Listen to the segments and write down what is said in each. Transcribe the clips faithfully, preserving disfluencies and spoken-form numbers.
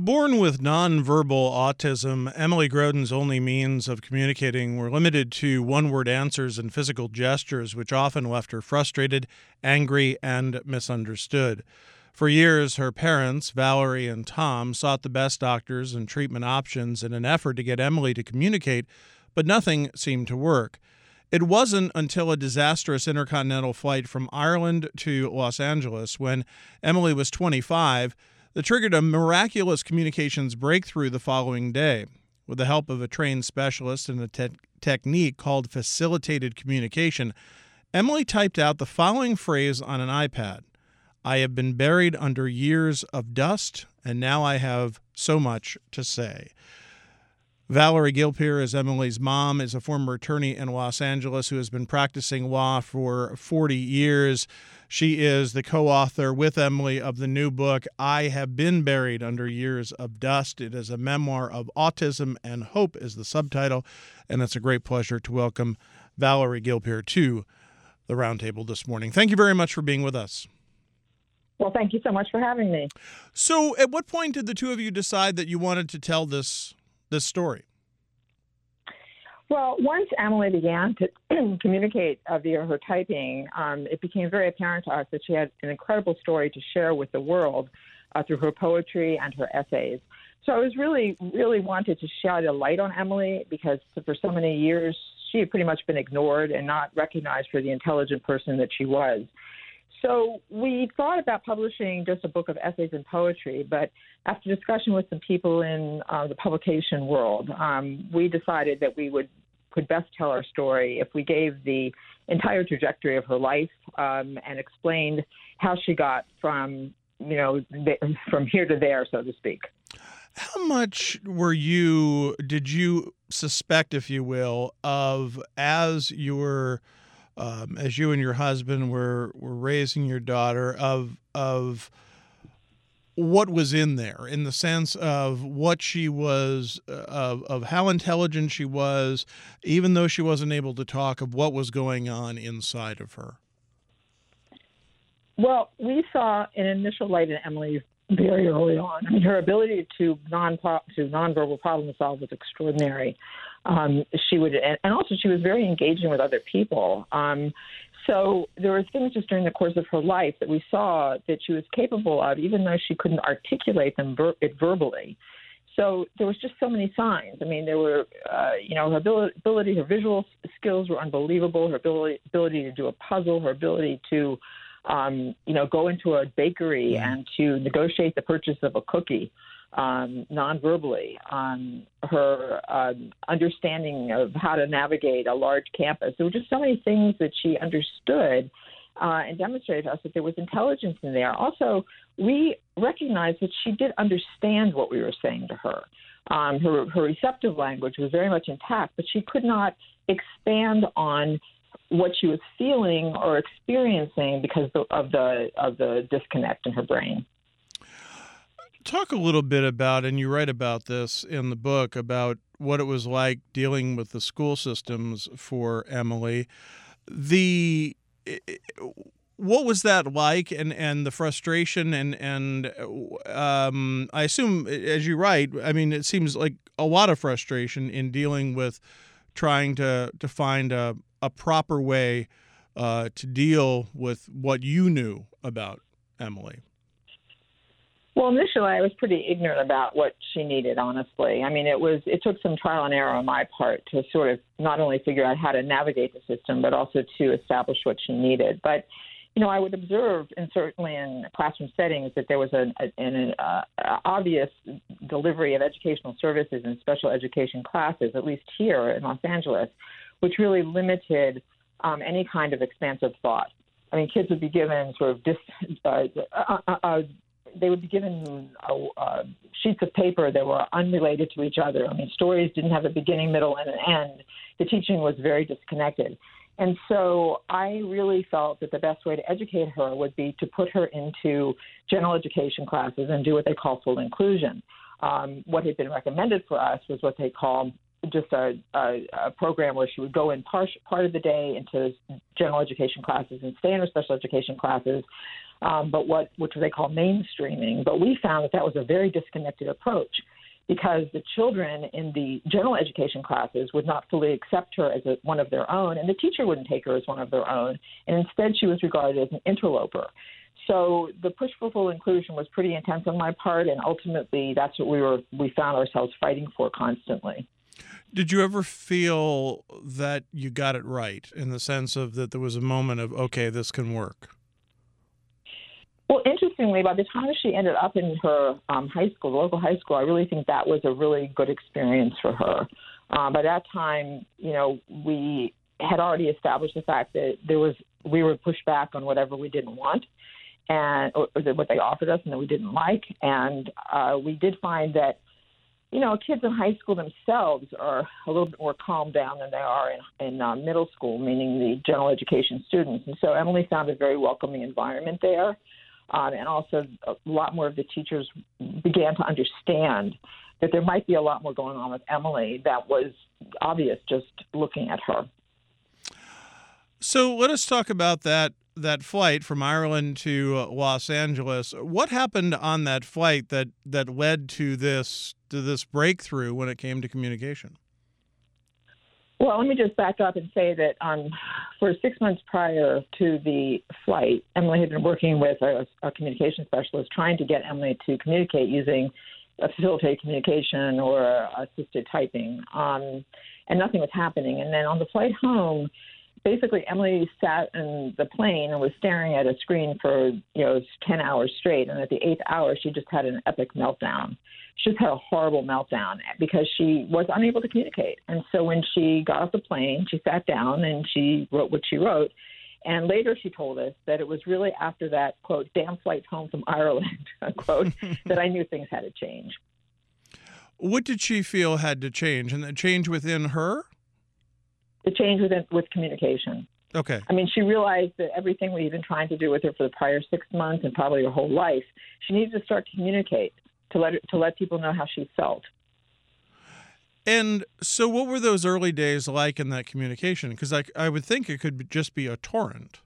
Born with nonverbal autism, Emily Groden's only means of communicating were limited to one-word answers and physical gestures, which often left her frustrated, angry, and misunderstood. For years, her parents, Valerie and Tom, sought the best doctors and treatment options in an effort to get Emily to communicate, but nothing seemed to work. It wasn't until a disastrous intercontinental flight from Ireland to Los Angeles, when Emily was twenty-five, that triggered a miraculous communications breakthrough the following day. With the help of a trained specialist and a te- technique called facilitated communication, Emily typed out the following phrase on an iPad: "I have been buried under years of dust, and now I have so much to say." Valerie Gilpeer is Emily's mom, is a former attorney in Los Angeles who has been practicing law for forty years. She is the co-author with Emily of the new book, I Have Been Buried Under Years of Dust. It is a memoir of autism, and hope is the subtitle. And it's a great pleasure to welcome Valerie Gilpeer to the Roundtable this morning. Thank you very much for being with us. Well, thank you so much for having me. So at what point did the two of you decide that you wanted to tell this this story? Well, once Emily began to communicate uh, via her typing, um, it became very apparent to us that she had an incredible story to share with the world uh, through her poetry and her essays. So I was really, really wanted to shed a light on Emily because for so many years she had pretty much been ignored and not recognized for the intelligent person that she was. So we thought about publishing just a book of essays and poetry, but after discussion with some people in uh, the publication world, um, we decided that we would could best tell our story if we gave the entire trajectory of her life um, and explained how she got from, you know, th- from here to there, so to speak. How much were you, did you suspect, if you will, of as you were Um, as you and your husband were, were raising your daughter, of of what was in there, in the sense of what she was, uh, of of how intelligent she was, even though she wasn't able to talk, of what was going on inside of her? Well, we saw an initial light in Emily very early on. I mean, her ability to non to nonverbal problem solve was extraordinary. Um, she would, and also she was very engaging with other people. Um, so there were things just during the course of her life that we saw that she was capable of, even though she couldn't articulate them ver- it verbally. So there was just so many signs. I mean, there were, uh, you know, her ability, her visual skills were unbelievable. Her ability, ability to do a puzzle, her ability to, um, you know, go into a bakery mm-hmm. and to negotiate the purchase of a cookie. Um, non-verbally, um, her uh, understanding of how to navigate a large campus. There were just so many things that she understood uh, and demonstrated to us that there was intelligence in there. Also, we recognized that she did understand what we were saying to her. Um, her, her receptive language was very much intact, but she could not expand on what she was feeling or experiencing because of the of the disconnect in her brain. Talk a little bit about, and you write about this in the book, about what it was like dealing with the school systems for Emily. The what was that like, and, and the frustration, and and um, I assume, as you write, I mean, it seems like a lot of frustration in dealing with trying to to find a a proper way uh, to deal with what you knew about Emily. Well, initially, I was pretty ignorant about what she needed, honestly. I mean, it was it took some trial and error on my part to sort of not only figure out how to navigate the system, but also to establish what she needed. But, you know, I would observe, and certainly in classroom settings, that there was an, an uh, obvious delivery of educational services and special education classes, at least here in Los Angeles, which really limited um, any kind of expansive thought. I mean, kids would be given sort of dis, uh, uh, uh, uh, they would be given uh, uh, sheets of paper that were unrelated to each other. I mean, stories didn't have a beginning, middle, and an end. The teaching was very disconnected. And so I really felt that the best way to educate her would be to put her into general education classes and do what they call full inclusion. Um, what had been recommended for us was what they call just a, a, a program where she would go in part, part of the day into general education classes and stay in her special education classes um, but what which they call mainstreaming. But we found that that was a very disconnected approach, because the children in the general education classes would not fully accept her as a, one of their own, and the teacher wouldn't take her as one of their own, and instead she was regarded as an interloper. So the push for full inclusion was pretty intense on my part, and ultimately that's what we were we found ourselves fighting for constantly. Did you ever feel that you got it right, in the sense of that there was a moment of, okay, this can work? Well, interestingly, by the time she ended up in her um, high school, the local high school, I really think that was a really good experience for her. Uh, by that time, you know, we had already established the fact that there was we would push back on whatever we didn't want, and or, or what they offered us and that we didn't like. And uh, we did find that, you know, kids in high school themselves are a little bit more calmed down than they are in, in uh, middle school, meaning the general education students. And so Emily found a very welcoming environment there. Um, and also a lot more of the teachers began to understand that there might be a lot more going on with Emily that was obvious just looking at her. So let us talk about that that flight from Ireland to uh, Los Angeles. What happened on that flight that, that led to this to this breakthrough when it came to communication? Well, let me just back up and say that um, for six months prior to the flight, Emily had been working with a, a communication specialist trying to get Emily to communicate using a facilitated communication or assisted typing, um, and nothing was happening. And then on the flight home, basically Emily sat in the plane and was staring at a screen for, you know, ten hours straight. And at the eighth hour, she just had an epic meltdown. She just had a horrible meltdown because she was unable to communicate. And so when she got off the plane, she sat down and she wrote what she wrote. And later she told us that it was really after that, quote, damn flight home from Ireland, unquote, that I knew things had to change. What did she feel had to change? And the change within her? The change within, with communication. Okay. I mean, she realized that everything we've been trying to do with her for the prior six months and probably her whole life, she needed to start to communicate, to let her, to let people know how she felt. And so what were those early days like in that communication? Because I, I would think it could just be a torrent.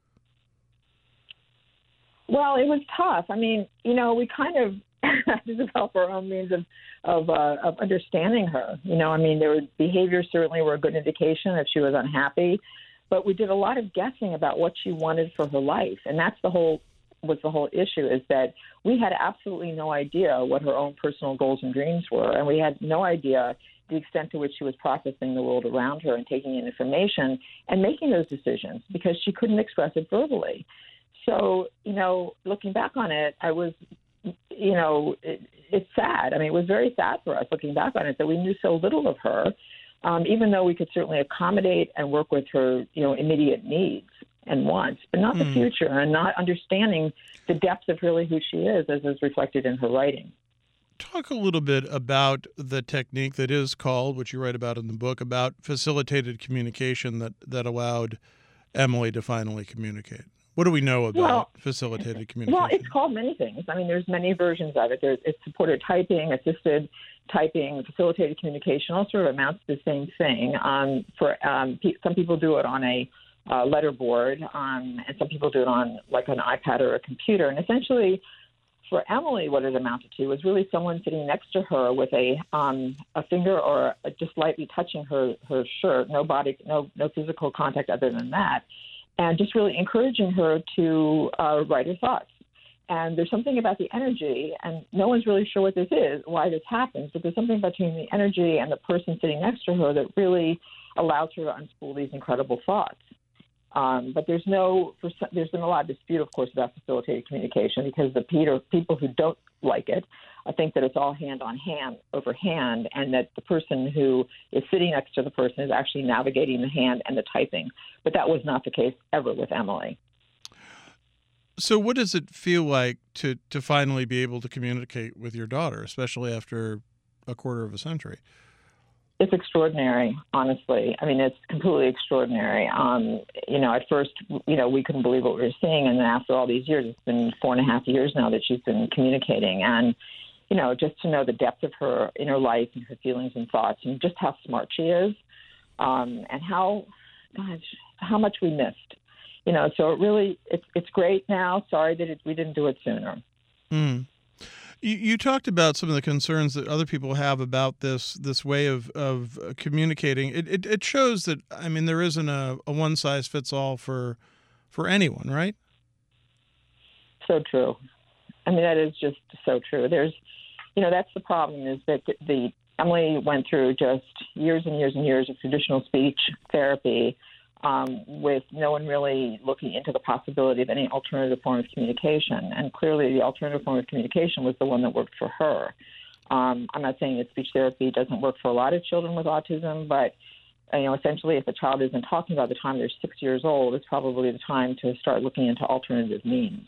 Well, it was tough. I mean, you know, we kind of had to develop our own means of of, uh, of understanding her. You know, I mean, there were behaviors certainly were a good indication if she was unhappy, but we did a lot of guessing about what she wanted for her life, and that's the whole was the whole issue, is that we had absolutely no idea what her own personal goals and dreams were, and we had no idea the extent to which she was processing the world around her and taking in information and making those decisions, because she couldn't express it verbally. So, you know, looking back on it, I was, you know, it, it's sad. I mean, it was very sad for us looking back on it that we knew so little of her, um, even though we could certainly accommodate and work with her, you know, immediate needs and wants, but not mm. the future, and not understanding the depth of really who she is, as is reflected in her writing. Talk a little bit about the technique that is called, which you write about in the book, about facilitated communication that, that allowed Emily to finally communicate. What do we know about well, facilitated communication? Well, it's called many things. I mean, there's many versions of it. There's it's supported typing, assisted typing, facilitated communication, all sort of amounts to the same thing. Um, for um, pe- some people do it on a uh, letterboard, um, and some people do it on like an iPad or a computer. And essentially, for Emily, what it amounted to was really someone sitting next to her with a um, a finger or a, just lightly touching her her shirt, no body, no no physical contact other than that, and just really encouraging her to uh, write her thoughts. And there's something about the energy, and no one's really sure what this is, why this happens, but there's something between the energy and the person sitting next to her that really allows her to unspool these incredible thoughts. Um, but there's no, there's been a lot of dispute, of course, about facilitated communication, because the people who don't like it I think that it's all hand on hand over hand, and that the person who is sitting next to the person is actually navigating the hand and the typing. But that was not the case ever with Emily. So what does it feel like to, to finally be able to communicate with your daughter, especially after a quarter of a century? It's extraordinary, honestly. I mean, it's completely extraordinary. Um, you know, at first, you know, we couldn't believe what we were seeing. And then after all these years, it's been four and a half years now that she's been communicating. And, you know, just to know the depth of her inner life and her feelings and thoughts, and just how smart she is, um, and how, gosh, how much we missed. you know, so it really, it's it's great now. Sorry that it, we didn't do it sooner. Mm. You, you talked about some of the concerns that other people have about this this way of of communicating. It it, it shows that, I mean, there isn't a, a one size fits all for for anyone, right? So true. I mean, that is just so true. There's, you know, that's the problem, is that the, the Emily went through just years and years and years of traditional speech therapy, um, with no one really looking into the possibility of any alternative form of communication. And clearly the alternative form of communication was the one that worked for her. Um, I'm not saying that speech therapy doesn't work for a lot of children with autism, but you know, essentially, if a child isn't talking by the time they're six years old, it's probably the time to start looking into alternative means.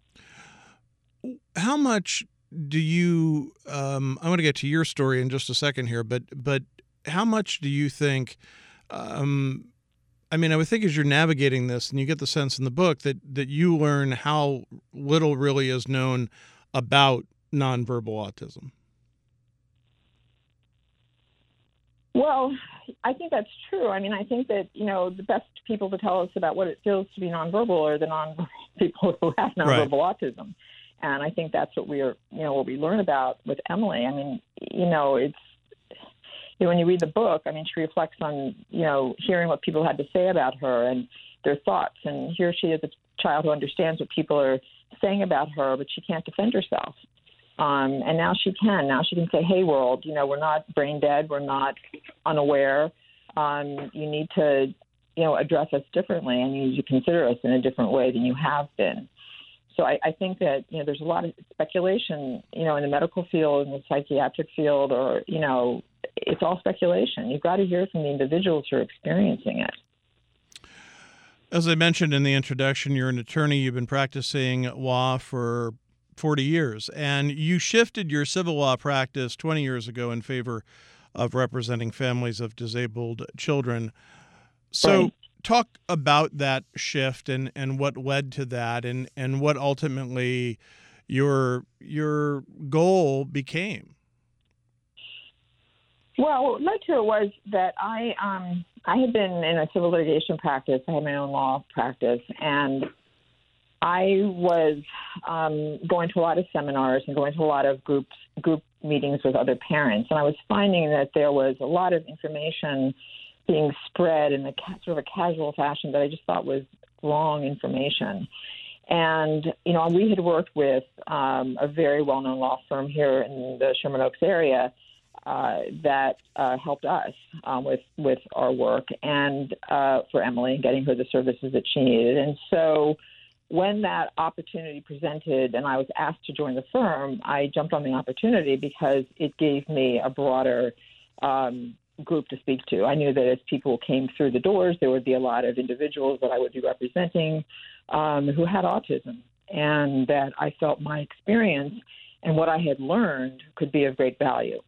How much do you, um, I want to get to your story in just a second here, but but how much do you think, um, I mean, I would think as you're navigating this and you get the sense in the book that, that you learn how little really is known about nonverbal autism? Well, I think that's true. I mean, I think that, you know, the best people to tell us about what it feels to be nonverbal are the nonverbal people who have nonverbal right. autism. And I think that's what we are, you know, what we learn about with Emily. I mean, you know, it's, you know, when you read the book, I mean, she reflects on, you know, hearing what people had to say about her and their thoughts. And here she is, a child who understands what people are saying about her, but she can't defend herself. Um, and now she can. Now she can say, hey, world, you know, we're not brain dead. We're not unaware. Um, you need to, you know, address us differently, and you need to consider us in a different way than you have been. So I, I think that, you know, there's a lot of speculation, you know, in the medical field, in the psychiatric field, or, you know, it's all speculation. You've got to hear from the individuals who are experiencing it. As I mentioned in the introduction, you're an attorney. You've been practicing law for forty years, and you shifted your civil law practice twenty years ago in favor of representing families of disabled children. So right. Talk about that shift and, and what led to that, and, and what ultimately your your goal became. Well, what led to it was that I um, I had been in a civil litigation practice. I had my own law practice, and I was um, going to a lot of seminars and going to a lot of groups, group meetings with other parents, and I was finding that there was a lot of information being spread in a sort of a casual fashion that I just thought was wrong information. And, you know, we had worked with um, a very well-known law firm here in the Sherman Oaks area uh, that uh, helped us um, with, with our work and uh, for Emily, getting her the services that she needed. And so when that opportunity presented and I was asked to join the firm, I jumped on the opportunity because it gave me a broader um, group to speak to. I knew that as people came through the doors, there would be a lot of individuals that I would be representing um, who had autism, and that I felt my experience and what I had learned could be of great value.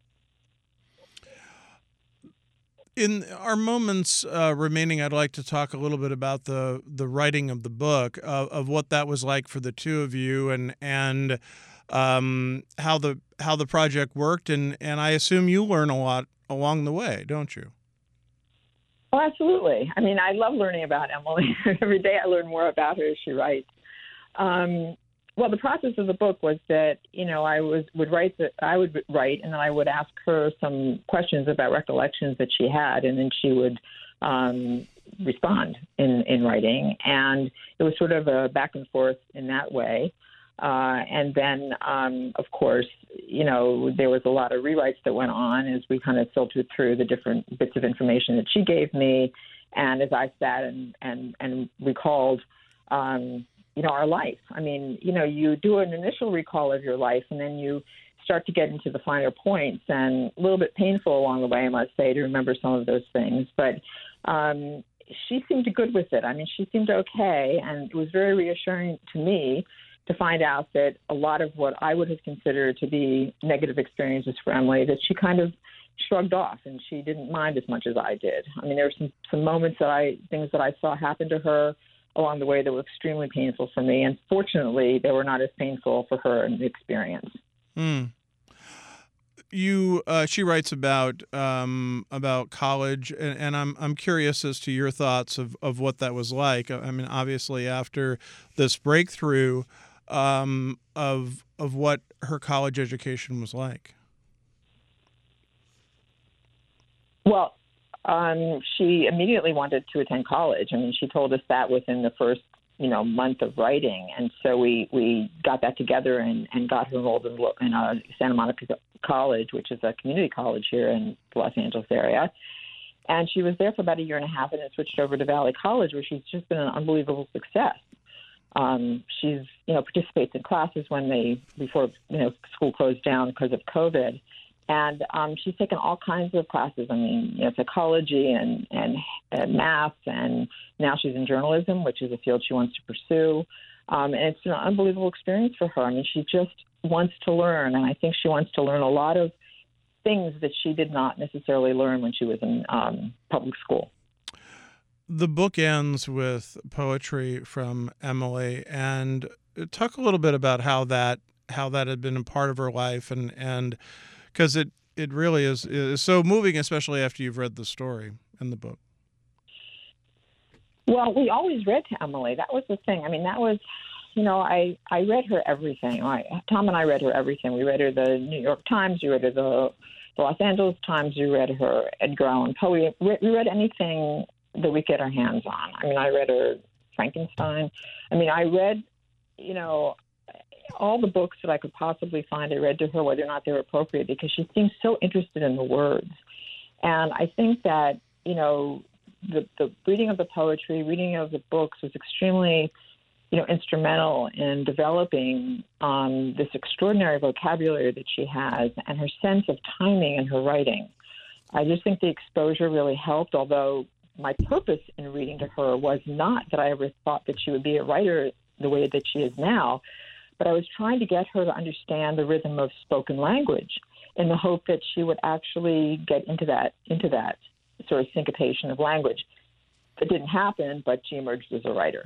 In our moments uh, remaining, I'd like to talk a little bit about the the writing of the book, uh, of what that was like for the two of you, and and um, how the how the project worked, and, and I assume you learn a lot along the way, don't you? Oh, absolutely. I mean, I love learning about Emily. Every day I learn more about her as she writes. Um, well, the process of the book was that, you know, I was would write the, I would write, and then I would ask her some questions about recollections that she had, and then she would um, respond in, in writing. And it was sort of a back and forth in that way. Uh, and then, um, of course, you know, there was a lot of rewrites that went on as we kind of filtered through the different bits of information that she gave me. And as I sat and, and, and recalled, um, you know, our life. I mean, you know, you do an initial recall of your life, and then you start to get into the finer points, and a little bit painful along the way, I must say, to remember some of those things. But um, she seemed good with it. I mean, she seemed okay, and it was very reassuring to me to find out that a lot of what I would have considered to be negative experiences for Emily, that she kind of shrugged off, and she didn't mind as much as I did. I mean, there were some, some moments that I, things that I saw happen to her along the way that were extremely painful for me, and fortunately, they were not as painful for her in the experience. Mm. you uh, she writes about um, about college, and, and I'm I'm curious as to your thoughts of, of what that was like. I mean, obviously, after this breakthrough um, of of what her college education was like. Well, um, she immediately wanted to attend college. I mean, she told us that within the first, you know, month of writing. And so we, we got that together and, and got her enrolled in, in uh, Santa Monica College, which is a community college here in the Los Angeles area. And she was there for about a year and a half and then switched over to Valley College, where she's just been an unbelievable success. Um, she's, you know, participates in classes when they, before, you know, school closed down because of COVID. And um, she's taken all kinds of classes. I mean, you know, psychology and, and uh, math, and now she's in journalism, which is a field she wants to pursue. Um, and it's an unbelievable experience for her. I mean, she just wants to learn, and I think she wants to learn a lot of things that she did not necessarily learn when she was in um, public school. The book ends with poetry from Emily, and talk a little bit about how that how that had been a part of her life, and and because it, it really is, is so moving, especially after you've read the story in the book. Well, we always read to Emily. That was the thing. I mean, that was, you know, I, I read her everything. I, Tom and I read her everything. We read her the New York Times. We read her the, the Los Angeles Times. We read her Edgar Allan Poe. We, we read anything that we get our hands on. I mean, I read her Frankenstein. I mean, I read, you know, all the books that I could possibly find. I read to her, whether or not they were appropriate, because she seemed so interested in the words. And I think that, you know, the, the reading of the poetry, reading of the books was extremely, you know, instrumental in developing um, this extraordinary vocabulary that she has and her sense of timing in her writing. I just think the exposure really helped, although my purpose in reading to her was not that I ever thought that she would be a writer the way that she is now, but I was trying to get her to understand the rhythm of spoken language in the hope that she would actually get into that into that sort of syncopation of language. It didn't happen, but she emerged as a writer.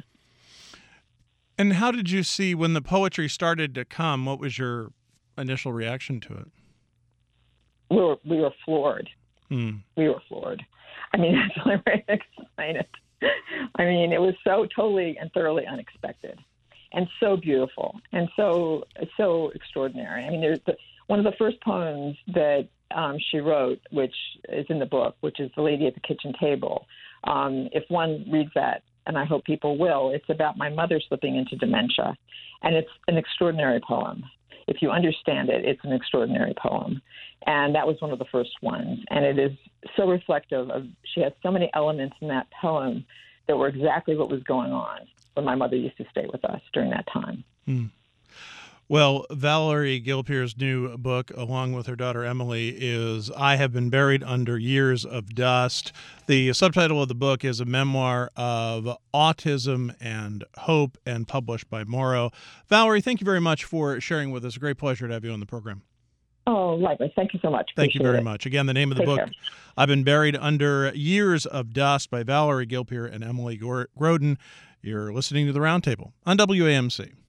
And how did you see when the poetry started to come? What was your initial reaction to it? We were we were floored. Hmm. We were floored. I mean, that's the only way to explain it. I mean, it was so totally and thoroughly unexpected. And so beautiful, and so so extraordinary. I mean, there's the, one of the first poems that um, she wrote, which is in the book, which is "The Lady at the Kitchen Table." Um, if one reads that, and I hope people will, it's about my mother slipping into dementia, and it's an extraordinary poem. If you understand it, it's an extraordinary poem, and that was one of the first ones. And it is so reflective of. She has so many elements in that poem that were exactly what was going on when my mother used to stay with us during that time. Hmm. Well, Valerie Gilpeer's new book, along with her daughter Emily, is I Have Been Buried Under Years of Dust. The subtitle of the book is a memoir of autism and hope, and published by Morrow. Valerie, thank you very much for sharing with us. A great pleasure to have you on the program. Oh, likewise. Thank you so much. Thank you Appreciate very it. much. Again, the name of the Take book, care. I've Been Buried Under Years of Dust, by Valerie Gilpeer and Emily Grodin. You're listening to The Roundtable on W A M C.